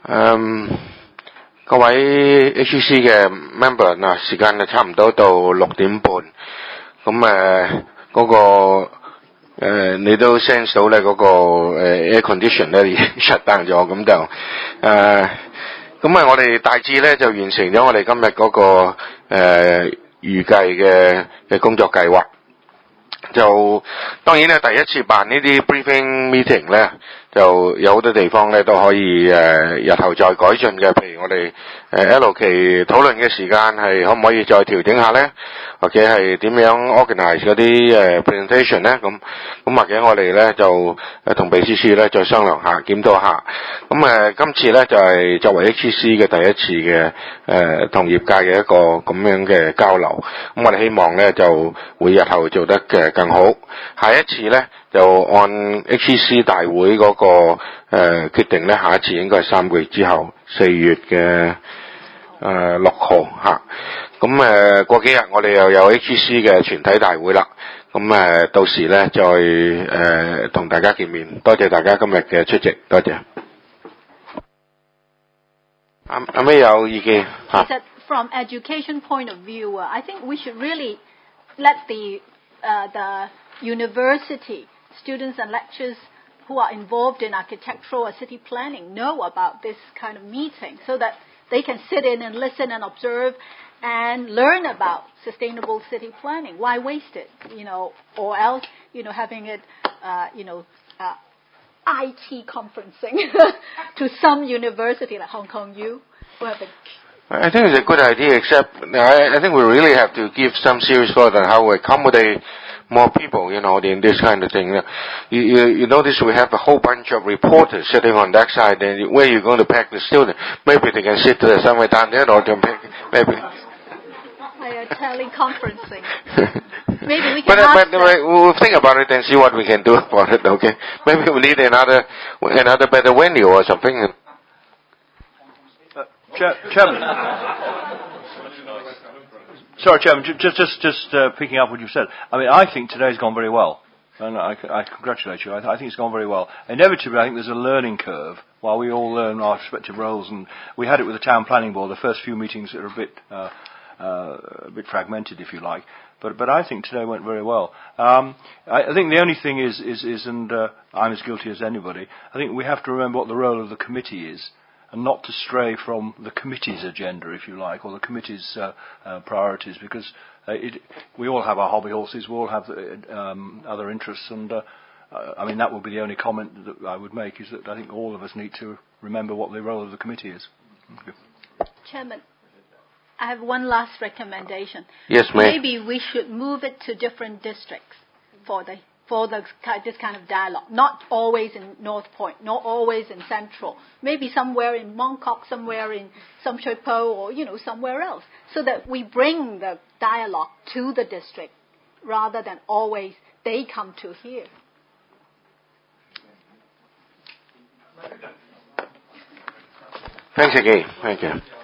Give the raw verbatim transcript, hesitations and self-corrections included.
嗯，各位 H E C 嘅 member 嗱，時間就差唔多到六點半，咁誒嗰個誒你都 sense 到咧嗰個誒 air condition 咧已經 shut down 咗，咁就誒咁啊，我哋大致咧就完成咗我哋今日嗰個誒預計嘅嘅工作計劃。就當然咧，第一次辦呢啲 briefing meeting 咧，就有好多地方咧都可以誒、呃、日後再改進嘅。譬如我哋誒一路期討論嘅時間係可唔可以再調整下咧？或者係點樣 organize 嗰啲誒 presentation 咧？咁咁或者我哋咧就誒同秘書處咧再商量下，檢討下。咁誒、呃、今次咧就係、是、作為 H E C 嘅第一次嘅誒同業界嘅一個咁樣嘅交流。咁我哋希望咧就會日後做得嘅更好。下一次咧就按 H E C 大會嗰、那個誒、呃、決定咧，下一次應該係三個月之後，四月嘅誒六號嚇。咁誒、呃、過幾日我哋又有 H E C 嘅全體大會啦。咁誒、呃、到時咧再誒同、呃、大家見面。多謝大家今日嘅出席，多謝。阿阿咩有意見嚇？ 其實 from education point of view, uh, I think we should really let the uh, the university students and lecturers who are involved in architectural or city planning know about this kind of meeting so that they can sit in and listen and observe and learn about sustainable city planning. Why waste it, you know, or else, you know, having it, uh, you know, uh, I T conferencing to some university like Hong Kong U who have a I think it's a good idea, except I, I think we really have to give some serious thought on how we accommodate more people, you know, in this kind of thing. You, you, you notice we have a whole bunch of reporters sitting on that side, and where you're going to pack the students? Maybe they can sit uh, somewhere down there, or they can maybe. Like a teleconferencing. Maybe we can but, ask but we'll think about it and see what we can do about it, okay? Maybe we need another another better venue or something. Uh, Chair, Chairman. Sorry, Chairman, just just just uh, picking up what you said. I mean, I think today's gone very well. And I, I congratulate you. I, I think it's gone very well. Inevitably, I think there's a learning curve while we all learn our respective roles. And we had it with the Town Planning Board. The first few meetings are a bit uh, uh, a bit fragmented, if you like. But but I think today went very well. Um, I, I think the only thing is, is, is and uh, I'm as guilty as anybody, I think we have to remember what the role of the committee is, and not to stray from the committee's agenda, if you like, or the committee's uh, uh, priorities, because uh, it, we all have our hobby horses, we all have uh, um, other interests, and uh, uh, I mean, that would be the only comment that I would make, is that I think all of us need to remember what the role of the committee is. Thank you. Chairman, I have one last recommendation. Yes, ma'am. Maybe we should move it to different districts for the for the, this kind of dialogue. Not always in North Point, not always in Central. Maybe somewhere in Mongkok, somewhere in Sam Shui Po, or, you know, somewhere else. So that we bring the dialogue to the district rather than always they come to here. Thanks again. Thank you.